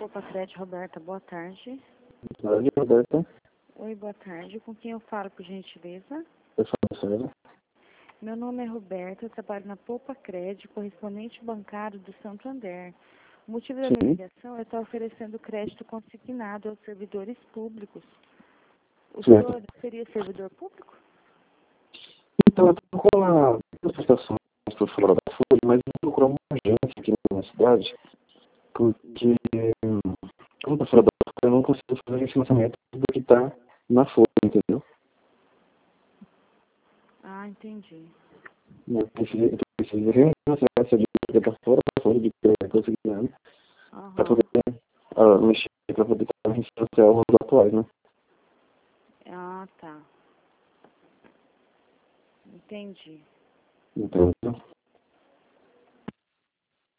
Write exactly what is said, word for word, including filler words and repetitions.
Popacred, Roberta, boa tarde. Boa tarde, Roberta. Oi, boa tarde. Com quem eu falo, por gentileza? Eu falo sério. Meu nome é Roberta, eu trabalho na Popacred, correspondente bancário do Santander. O motivo da minha Sim. ligação é estar oferecendo crédito consignado aos servidores públicos. O Certo. senhor seria servidor público? Então, eu estou com uma prestação por fora da Folha, mas eu vou procurar uma agência aqui na minha cidade, porque, hum, como está fora da Folha, eu não consigo fazer esse financiamento do que está na Folha, entendeu? Ah, entendi. Eu preciso, eu preciso renunciar essa dívida para fora da Folha de crédito consignado, para Aham. poder ah, mexer, para poder financiar os atuais, né? Ah, tá. Entendi. Entendeu?